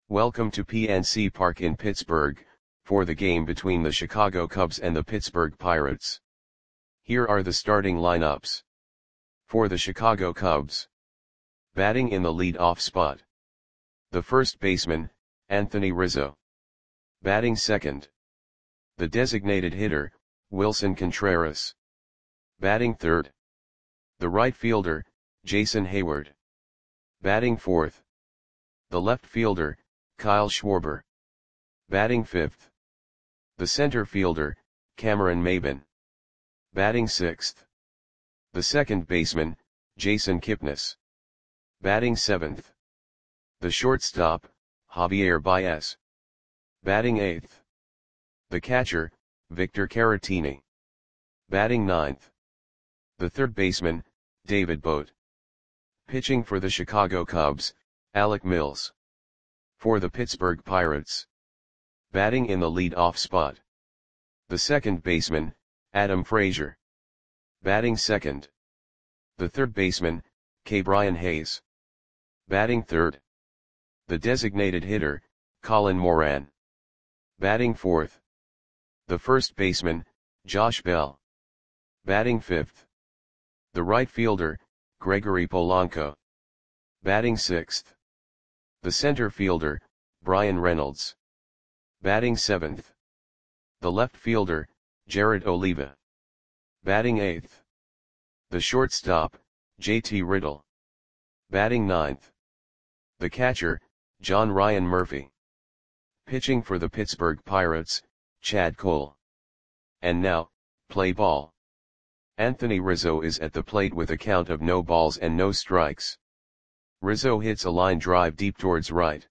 Welcome to PNC Park in Pittsburgh, for the game between the Chicago Cubs and the Pittsburgh Pirates. Here are the starting lineups. For the Chicago Cubs. Batting in the lead-off spot. The first baseman, Anthony Rizzo. Batting second. The designated hitter, Willson Contreras. Batting third. The right fielder, Jason Heyward. Batting fourth. The left fielder, Kyle Schwarber. Batting fifth. The center fielder, Cameron Maybin. Batting sixth. The second baseman, Jason Kipnis. Batting seventh. The shortstop, Javier Baez. Batting eighth. The catcher, Victor Caratini. Batting ninth. The third baseman, David Bote. Pitching for the Chicago Cubs, Alec Mills. For the Pittsburgh Pirates. Batting in the lead-off spot. The second baseman, Adam Frazier. Batting second. The third baseman, Ke'Bryan Hayes. Batting third. The designated hitter, Colin Moran. Batting fourth. The first baseman, Josh Bell. Batting fifth. The right fielder, Gregory Polanco. Batting sixth. The center fielder, Bryan Reynolds. Batting seventh. The left fielder, Jared Oliva. Batting eighth. The shortstop, JT Riddle. Batting ninth. The catcher, John Ryan Murphy. Pitching for the Pittsburgh Pirates, Chad Cole. And now, play ball. Anthony Rizzo is at the plate with a count of no balls and no strikes. Rizzo hits a line drive deep towards right.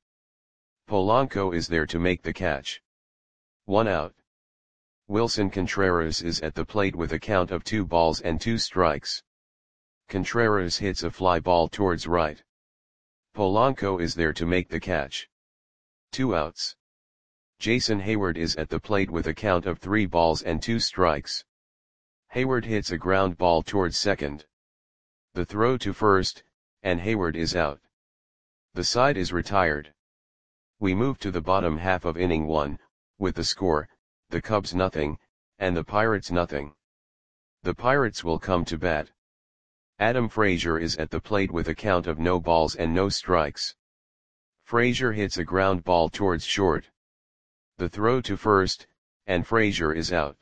Polanco is there to make the catch. 1 out. Willson Contreras is at the plate with a count of 2 balls and 2 strikes. Contreras hits a fly ball towards right. Polanco is there to make the catch. 2 outs. Jason Heyward is at the plate with a count of 3 balls and 2 strikes. Heyward hits a ground ball towards second. The throw to first, and Heyward is out. The side is retired. We move to the bottom half of inning 1, with the score, the Cubs nothing, and the Pirates nothing. The Pirates will come to bat. Adam Frazier is at the plate with a count of no balls and no strikes. Frazier hits a ground ball towards short. The throw to first, and Frazier is out.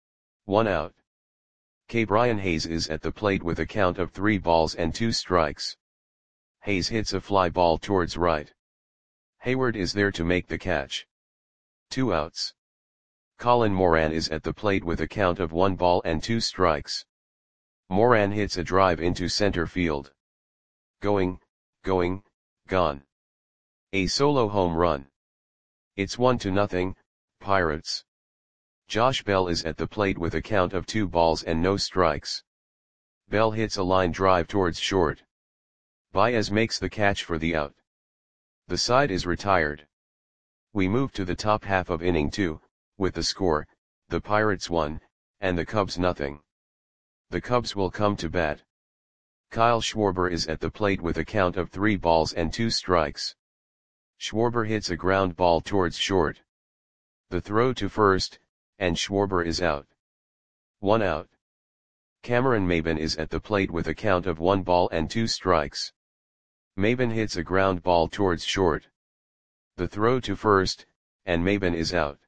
1 out. Ke'Bryan Hayes is at the plate with a count of 3 balls and 2 strikes. Hayes hits a fly ball towards right. Heyward is there to make the catch. 2 outs. Colin Moran is at the plate with a count of 1 ball and 2 strikes. Moran hits a drive into center field. Going, gone. A solo home run. It's 1-0, Pirates. Josh Bell is at the plate with a count of 2 balls and no strikes. Bell hits a line drive towards short. Baez makes the catch for the out. The side is retired. We move to the top half of inning 2, with the score, the Pirates 1, and the Cubs nothing. The Cubs will come to bat. Kyle Schwarber is at the plate with a count of 3 balls and 2 strikes. Schwarber hits a ground ball towards short. The throw to first, and Schwarber is out. 1 out. Cameron Maybin is at the plate with a count of 1 ball and 2 strikes. Maybin hits a ground ball towards short. The throw to first, and Maybin is out.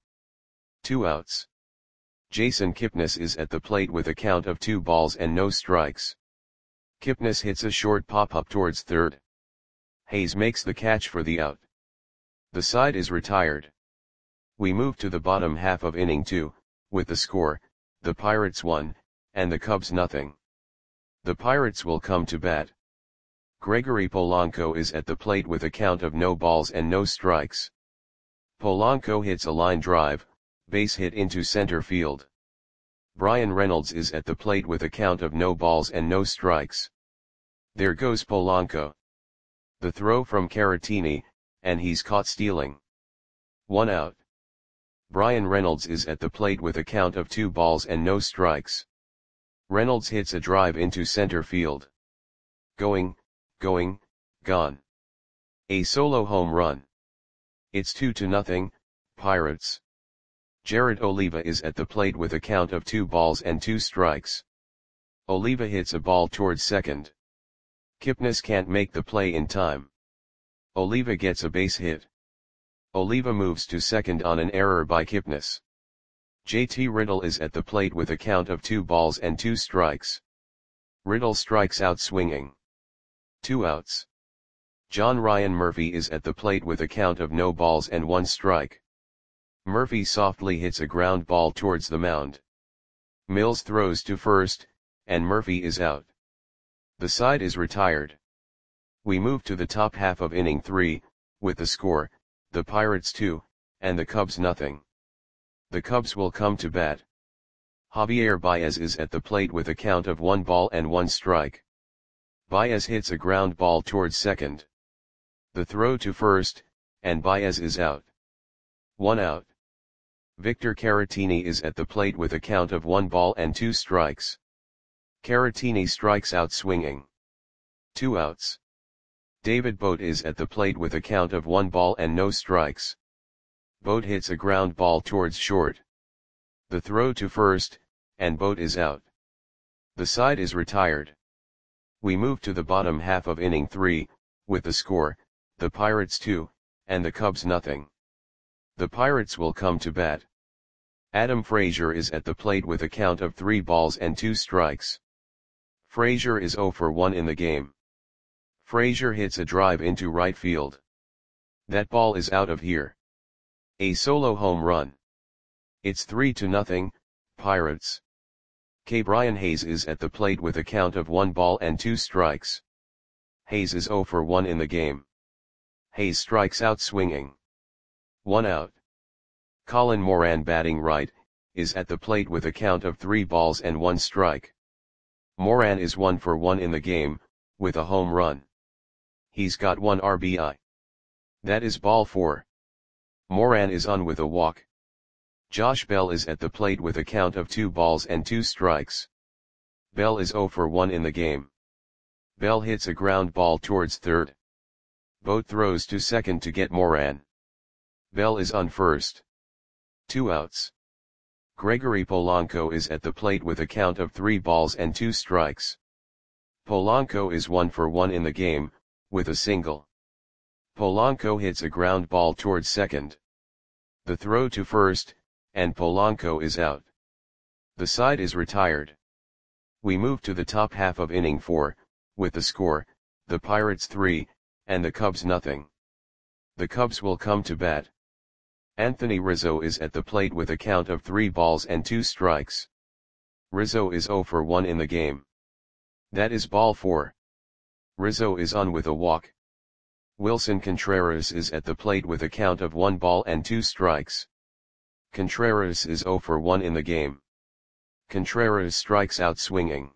2 outs. Jason Kipnis is at the plate with a count of 2 balls and no strikes. Kipnis hits a short pop-up towards third. Hayes makes the catch for the out. The side is retired. We move to the bottom half of inning 2, with the score, the Pirates 1, and the Cubs nothing. The Pirates will come to bat. Gregory Polanco is at the plate with a count of no balls and no strikes. Polanco hits a line drive, base hit into center field. Bryan Reynolds is at the plate with a count of no balls and no strikes. There goes Polanco. The throw from Caratini, and he's caught stealing. 1 out. Bryan Reynolds is at the plate with a count of 2 balls and no strikes. Reynolds hits a drive into center field. Going, gone. A solo home run. It's 2-0, Pirates. Jared Oliva is at the plate with a count of 2 balls and 2 strikes. Oliva hits a ball towards second. Kipnis can't make the play in time. Oliva gets a base hit. Oliva moves to second on an error by Kipnis. JT Riddle is at the plate with a count of 2 balls and 2 strikes. Riddle strikes out swinging. 2 outs. John Ryan Murphy is at the plate with a count of no balls and 1 strike. Murphy softly hits a ground ball towards the mound. Mills throws to first, and Murphy is out. The side is retired. We move to the top half of inning 3, with the score, the Pirates 2, and the Cubs nothing. The Cubs will come to bat. Javier Baez is at the plate with a count of 1 ball and 1 strike. Baez hits a ground ball towards second. The throw to first, and Baez is out. 1 out. Victor Caratini is at the plate with a count of 1 ball and 2 strikes. Caratini strikes out swinging. 2 outs. David Bote is at the plate with a count of 1 ball and no strikes. Bote hits a ground ball towards short. The throw to first, and Bote is out. The side is retired. We move to the bottom half of inning 3, with the score, the Pirates 2, and the Cubs nothing. The Pirates will come to bat. Adam Frazier is at the plate with a count of 3 balls and 2 strikes. Frazier is 0 for 1 in the game. Frazier hits a drive into right field. That ball is out of here. A solo home run. It's 3-0, Pirates. Brian Hayes is at the plate with a count of 1 ball and 2 strikes. Hayes is 0 for 1 in the game. Hayes strikes out swinging. 1 out. Colin Moran, batting right, is at the plate with a count of 3 balls and 1 strike. Moran is 1 for 1 in the game, with a home run. He's got 1 RBI. That is ball 4. Moran is on with a walk. Josh Bell is at the plate with a count of 2 balls and 2 strikes. Bell is 0 for 1 in the game. Bell hits a ground ball towards third. Bote throws to second to get Moran. Bell is on first. 2 outs. Gregory Polanco is at the plate with a count of 3 balls and 2 strikes. Polanco is 1 for 1 in the game, with a single. Polanco hits a ground ball towards second. The throw to first, and Polanco is out. The side is retired. We move to the top half of inning 4, with the score, the Pirates 3, and the Cubs nothing. The Cubs will come to bat. Anthony Rizzo is at the plate with a count of 3 balls and 2 strikes. Rizzo is 0 for 1 in the game. That is ball 4. Rizzo is on with a walk. Wilson Contreras is at the plate with a count of 1 ball and 2 strikes. Contreras is 0 for 1 in the game. Contreras strikes out swinging.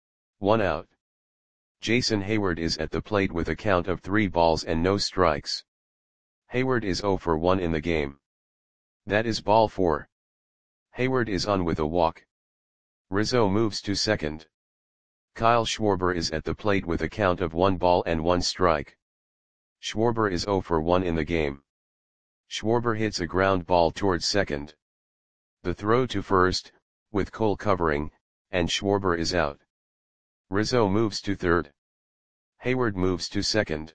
1 out. Jason Hayward is at the plate with a count of 3 balls and no strikes. Hayward is 0 for 1 in the game. That is ball 4. Hayward is on with a walk. Rizzo moves to second. Kyle Schwarber is at the plate with a count of 1 ball and 1 strike. Schwarber is 0 for 1 in the game. Schwarber hits a ground ball towards second. The throw to first, with Cole covering, and Schwarber is out. Rizzo moves to third. Hayward moves to second.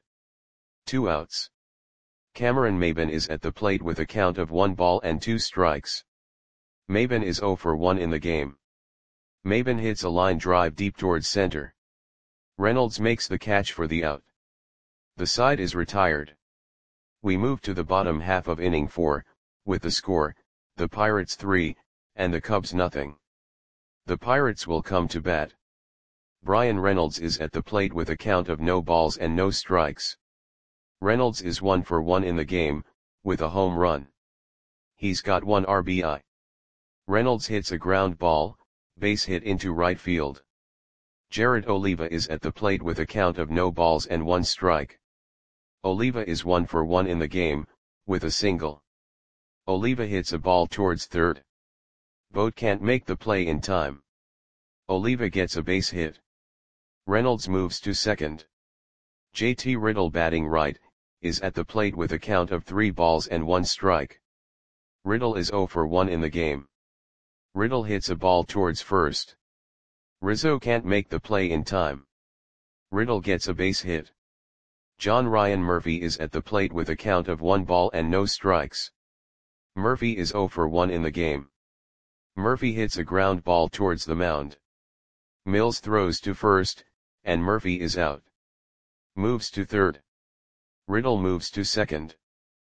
2 outs. Cameron Maybin is at the plate with a count of 1 ball and 2 strikes. Maybin is 0 for 1 in the game. Maybin hits a line drive deep towards center. Reynolds makes the catch for the out. The side is retired. We move to the bottom half of inning 4, with the score, the Pirates 3, and the Cubs nothing. The Pirates will come to bat. Brian Reynolds is at the plate with a count of no balls and no strikes. Reynolds is 1 for 1 in the game, with a home run. He's got 1 RBI. Reynolds hits a ground ball, base hit into right field. Jared Oliva is at the plate with a count of no balls and 1 strike. Oliva is 1 for 1 in the game, with a single. Oliva hits a ball towards third. Bote can't make the play in time. Oliva gets a base hit. Reynolds moves to second. JT Riddle, batting right, is at the plate with a count of 3 balls and 1 strike. Riddle is 0 for 1 in the game. Riddle hits a ball towards first. Rizzo can't make the play in time. Riddle gets a base hit. John Ryan Murphy is at the plate with a count of 1 ball and no strikes. Murphy is 0 for 1 in the game. Murphy hits a ground ball towards the mound. Mills throws to first, and Murphy is out. Moves to third. Riddle moves to second.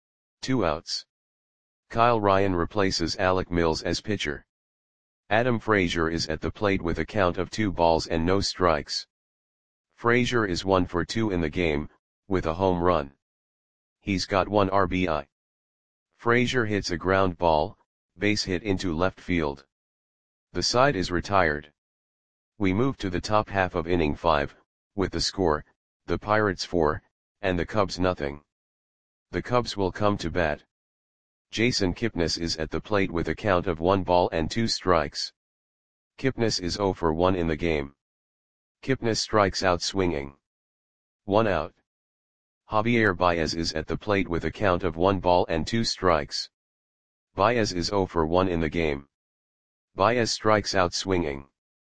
2 outs. Kyle Ryan replaces Alec Mills as pitcher. Adam Frazier is at the plate with a count of 2 balls and no strikes. Frazier is 1 for 2 in the game, with a home run. He's got 1 RBI. Frazier hits a ground ball, base hit into left field. The side is retired. We move to the top half of inning 5, with the score, the Pirates 4, and the Cubs nothing. The Cubs will come to bat. Jason Kipnis is at the plate with a count of 1 ball and 2 strikes. Kipnis is 0 for 1 in the game. Kipnis strikes out swinging. 1 out. Javier Baez is at the plate with a count of 1 ball and 2 strikes. Baez is 0 for 1 in the game. Baez strikes out swinging.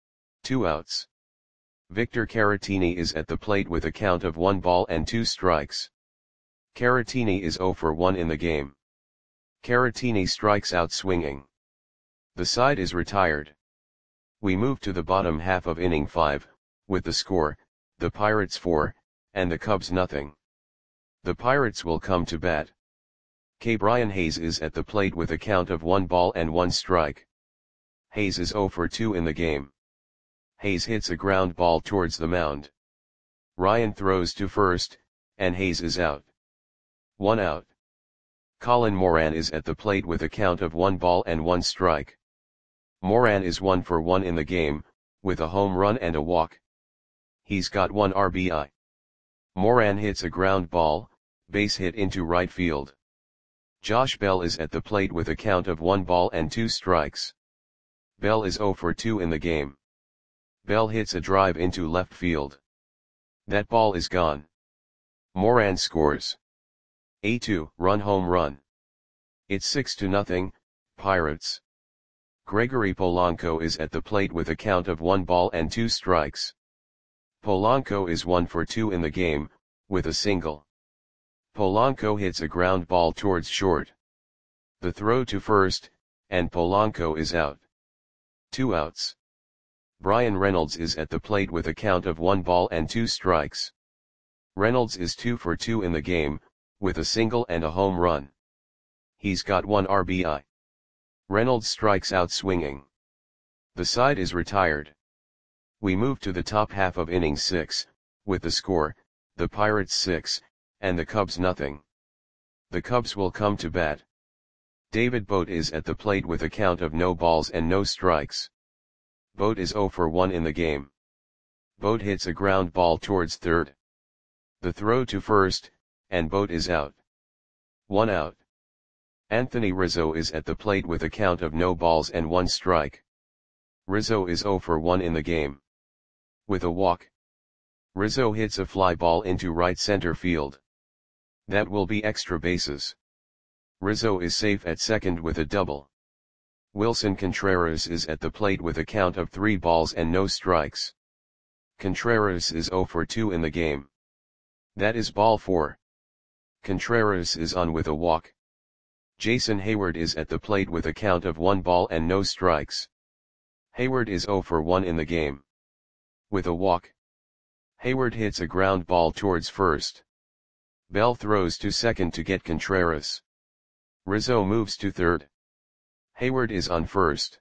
2 outs. Victor Caratini is at the plate with a count of 1 ball and 2 strikes. Caratini is 0 for 1 in the game. Caratini strikes out swinging. The side is retired. We move to the bottom half of inning 5, with the score, the Pirates 4, and the Cubs nothing. The Pirates will come to bat. K. Brian Hayes is at the plate with a count of 1 ball and 1 strike. Hayes is 0 for 2 in the game. Hayes hits a ground ball towards the mound. Ryan throws to first, and Hayes is out. 1 out. Colin Moran is at the plate with a count of 1 ball and 1 strike. Moran is 1 for 1 in the game, with a home run and a walk. He's got 1 RBI. Moran hits a ground ball, base hit into right field. Josh Bell is at the plate with a count of 1 ball and 2 strikes. Bell is 0 for 2 in the game. Bell hits a drive into left field. That ball is gone. Moran scores a 2-run home run. It's 6-0, Pirates. Gregory Polanco is at the plate with a count of 1 ball and 2 strikes. Polanco is 1 for 2 in the game, with a single. Polanco hits a ground ball towards short. The throw to first, and Polanco is out. 2 outs. Brian Reynolds is at the plate with a count of 1 ball and 2 strikes. Reynolds is 2 for 2 in the game, with a single and a home run. He's got 1 RBI. Reynolds strikes out swinging. The side is retired. We move to the top half of inning 6, with the score, the Pirates 6, and the Cubs nothing. The Cubs will come to bat. David Bote is at the plate with a count of no balls and no strikes. Bote is 0 for 1 in the game. Bote hits a ground ball towards third. The throw to first, and Bote is out. 1 out. Anthony Rizzo is at the plate with a count of no balls and 1 strike. Rizzo is 0 for 1 in the game. With a walk. Rizzo hits a fly ball into right center field. That will be extra bases. Rizzo is safe at second with a double. Wilson Contreras is at the plate with a count of 3 balls and no strikes. Contreras is 0 for 2 in the game. That is ball 4. Contreras is on with a walk. Jason Hayward is at the plate with a count of 1 ball and no strikes. Hayward is 0 for 1 in the game. With a walk. Hayward hits a ground ball towards first. Bell throws to second to get Contreras. Rizzo moves to third. Hayward is on first.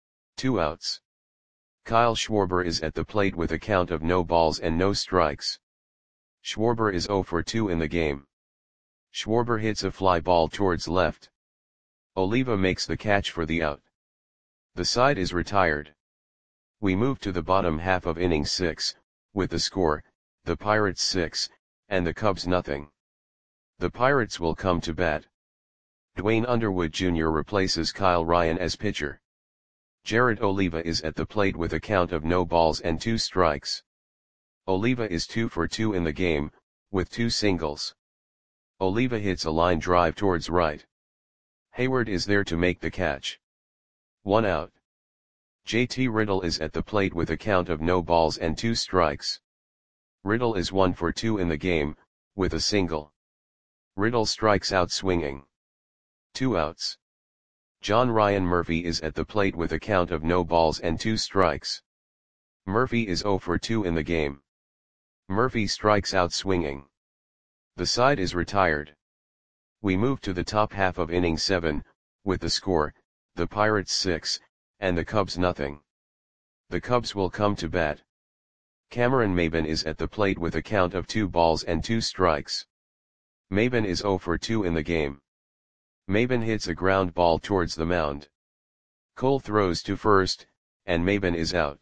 2 outs. Kyle Schwarber is at the plate with a count of no balls and no strikes. Schwarber is 0 for 2 in the game. Schwarber hits a fly ball towards left. Oliva makes the catch for the out. The side is retired. We move to the bottom half of inning 6, with the score, the Pirates 6, and the Cubs nothing. The Pirates will come to bat. Dwayne Underwood Jr. replaces Kyle Ryan as pitcher. Jared Oliva is at the plate with a count of no balls and 2 strikes. Oliva is 2 for 2 in the game, with 2 singles. Oliva hits a line drive towards right. Hayward is there to make the catch. 1 out. JT Riddle is at the plate with a count of no balls and 2 strikes. Riddle is 1 for 2 in the game, with a single. Riddle strikes out swinging. 2 outs. John Ryan Murphy is at the plate with a count of no balls and 2 strikes. Murphy is 0 for 2 in the game. Murphy strikes out swinging. The side is retired. We move to the top half of inning 7, with the score, the Pirates 6, and the Cubs nothing. The Cubs will come to bat. Cameron Maybin is at the plate with a count of 2 balls and 2 strikes. Maybin is 0 for 2 in the game. Maybin hits a ground ball towards the mound. Cole throws to first, and Maybin is out.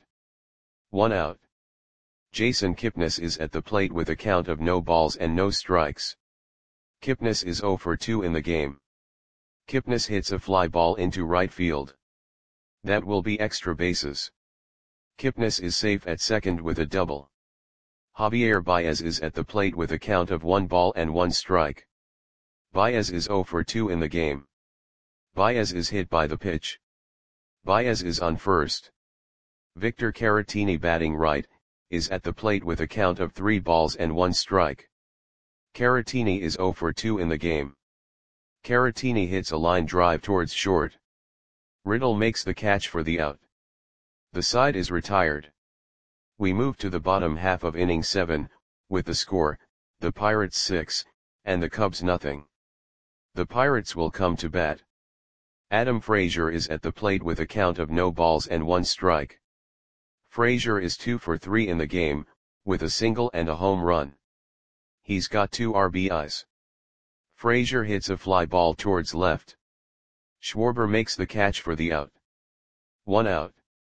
1 out. Jason Kipnis is at the plate with a count of no balls and no strikes. Kipnis is 0 for 2 in the game. Kipnis hits a fly ball into right field. That will be extra bases. Kipnis is safe at second with a double. Javier Baez is at the plate with a count of 1 ball and 1 strike. Baez is 0 for 2 in the game. Baez is hit by the pitch. Baez is on first. Victor Caratini, batting right, is at the plate with a count of 3 balls and 1 strike. Caratini is 0 for 2 in the game. Caratini hits a line drive towards short. Riddle makes the catch for the out. The side is retired. We move to the bottom half of inning 7, with the score, the Pirates 6, and the Cubs nothing. The Pirates will come to bat. Adam Frazier is at the plate with a count of no balls and 1 strike. Frazier is 2 for 3 in the game, with a single and a home run. He's got 2 RBIs. Frazier hits a fly ball towards left. Schwarber makes the catch for the out. 1 out.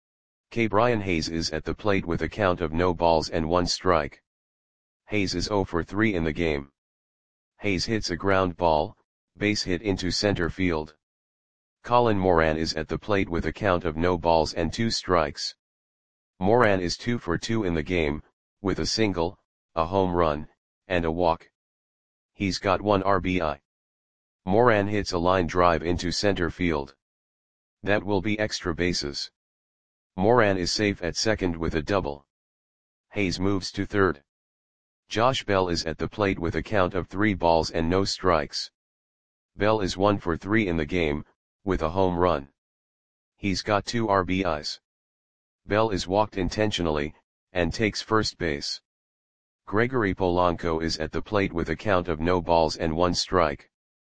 Brian Hayes is at the plate with a count of no balls and 1 strike. Hayes is 0 for 3 in the game. Hayes hits a ground ball, base hit into center field. Colin Moran is at the plate with a count of no balls and 2 strikes. Moran is 2 for 2 in the game, with a single, a home run, and a walk. He's got 1 RBI. Moran hits a line drive into center field. That will be extra bases. Moran is safe at second with a double. Hayes moves to third. Josh Bell is at the plate with a count of 3 balls and no strikes. Bell is 1 for 3 in the game, with a home run. He's got 2 RBIs. Bell is walked intentionally, and takes first base. Gregory Polanco is at the plate with a count of no balls and 1 strike.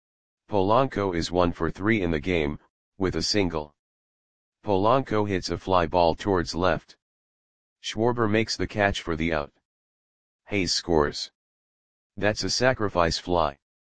Polanco is 1 for 3 in the game, with a single. Polanco hits a fly ball towards left. Schwarber makes the catch for the out. Hayes scores. That's a sacrifice fly.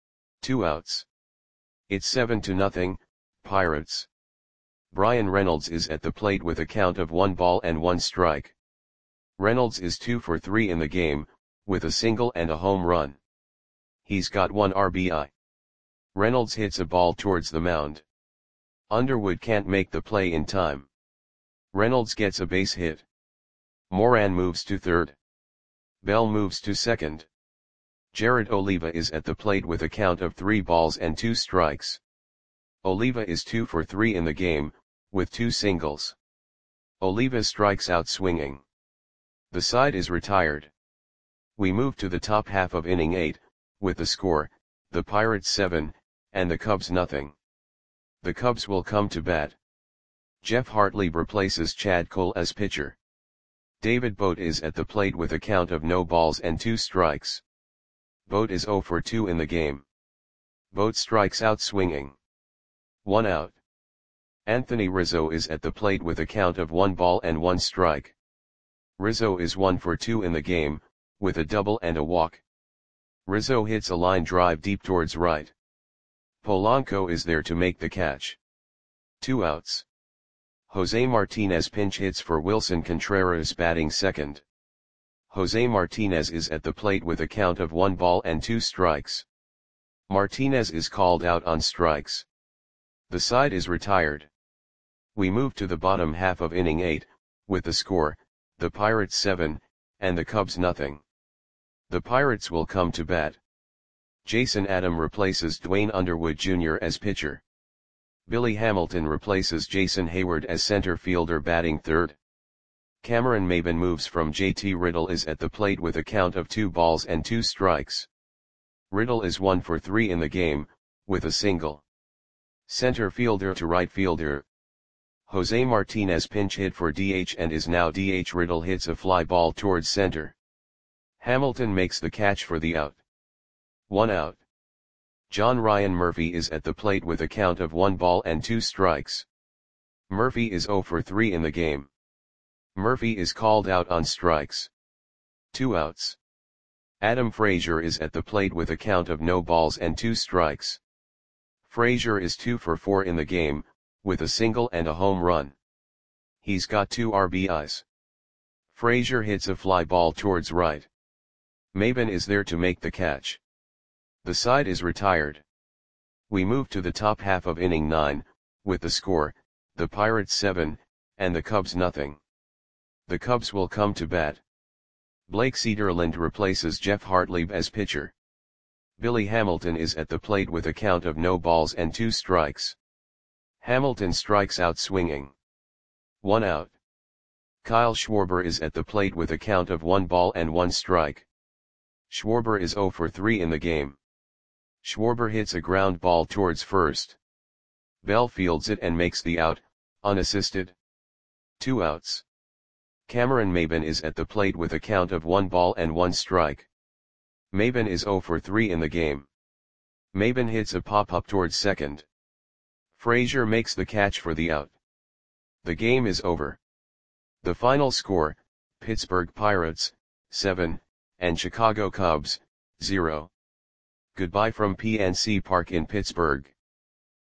2 outs. It's 7-0, Pirates. Brian Reynolds is at the plate with a count of 1 ball and 1 strike. Reynolds is 2 for 3 in the game, with a single and a home run. He's got 1 RBI. Reynolds hits a ball towards the mound. Underwood can't make the play in time. Reynolds gets a base hit. Moran moves to third. Bell moves to second. Jared Oliva is at the plate with a count of 3 balls and 2 strikes. Oliva is 2 for 3 in the game, with 2 singles. Oliva strikes out swinging. The side is retired. We move to the top half of inning 8, with the score, the Pirates 7, and the Cubs nothing. The Cubs will come to bat. Jeff Hartley replaces Chad Cole as pitcher. David Bote is at the plate with a count of no balls and 2 strikes. Bote is 0 for 2 in the game. Bote strikes out swinging. 1 out. Anthony Rizzo is at the plate with a count of 1 ball and 1 strike. Rizzo is 1 for 2 in the game, with a double and a walk. Rizzo hits a line drive deep towards right. Polanco is there to make the catch. 2 outs. Jose Martinez pinch hits for Wilson Contreras, batting second. Jose Martinez is at the plate with a count of 1 ball and 2 strikes. Martinez is called out on strikes. The side is retired. We move to the bottom half of inning 8, with the score, the Pirates 7, and the Cubs nothing. The Pirates will come to bat. Jason Adam replaces Dwayne Underwood Jr. as pitcher. Billy Hamilton replaces Jason Hayward as center fielder batting third. Cameron Maybin moves from JT Riddle is at the plate with a count of 2 balls and 2 strikes. Riddle is 1 for 3 in the game, with a single. Center fielder to right fielder. Jose Martinez pinch hit for DH and is now DH. Riddle hits a fly ball towards center. Hamilton makes the catch for the out. 1 out. John Ryan Murphy is at the plate with a count of 1 ball and 2 strikes. Murphy is 0 for 3 in the game. Murphy is called out on strikes. 2 outs. Adam Frazier is at the plate with a count of no balls and 2 strikes. Frazier is 2 for 4 in the game, with a single and a home run. He's got 2 RBIs. Frazier hits a fly ball towards right. Maybin is there to make the catch. The side is retired. We move to the top half of inning 9, with the score, the Pirates 7, and the Cubs nothing. The Cubs will come to bat. Blake Cederlind replaces Jeff Hartlieb as pitcher. Billy Hamilton is at the plate with a count of no balls and 2 strikes. Hamilton strikes out swinging. 1 out. Kyle Schwarber is at the plate with a count of 1 ball and 1 strike. Schwarber is 0 for 3 in the game. Schwarber hits a ground ball towards first. Bell fields it and makes the out, unassisted. 2 outs. Cameron Maybin is at the plate with a count of 1 ball and 1 strike. Maybin is 0 for 3 in the game. Maybin hits a pop-up towards second. Frazier makes the catch for the out. The game is over. The final score, Pittsburgh Pirates, 7, and Chicago Cubs, 0. Goodbye from PNC Park in Pittsburgh.